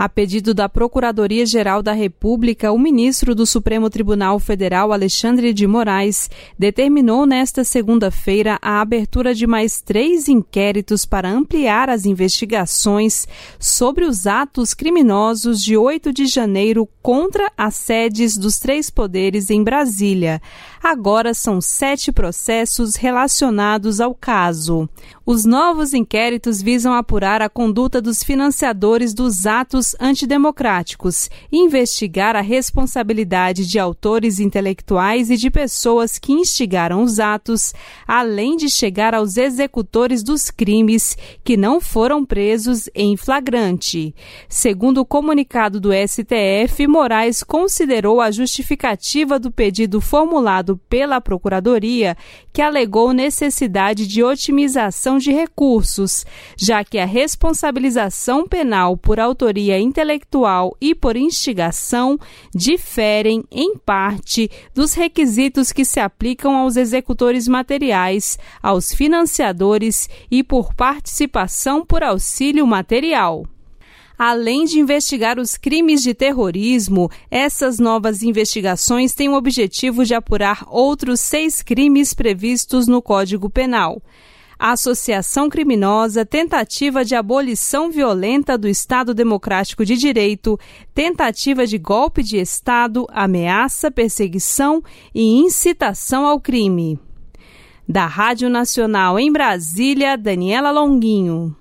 A pedido da Procuradoria-Geral da República, o ministro do Supremo Tribunal Federal, Alexandre de Moraes, determinou nesta segunda-feira a abertura de mais 3 inquéritos para ampliar as investigações sobre os atos criminosos de 8 de janeiro contra as sedes dos 3 poderes em Brasília. Agora são 7 processos relacionados ao caso. Os novos inquéritos visam apurar a conduta dos financiadores dos atos antidemocráticos e investigar a responsabilidade de autores intelectuais e de pessoas que instigaram os atos, além de chegar aos executores dos crimes que não foram presos em flagrante. Segundo o comunicado do STF, Moraes considerou a justificativa do pedido formulado pela Procuradoria, que alegou necessidade de otimização de recursos, já que a responsabilização penal por autoria intelectual e por instigação diferem, em parte, dos requisitos que se aplicam aos executores materiais, aos financiadores e por participação por auxílio material. Além de investigar os crimes de terrorismo, essas novas investigações têm o objetivo de apurar outros 6 crimes previstos no Código Penal: associação criminosa, tentativa de abolição violenta do Estado Democrático de Direito, tentativa de golpe de Estado, ameaça, perseguição e incitação ao crime. Da Rádio Nacional em Brasília, Daniela Longuinho.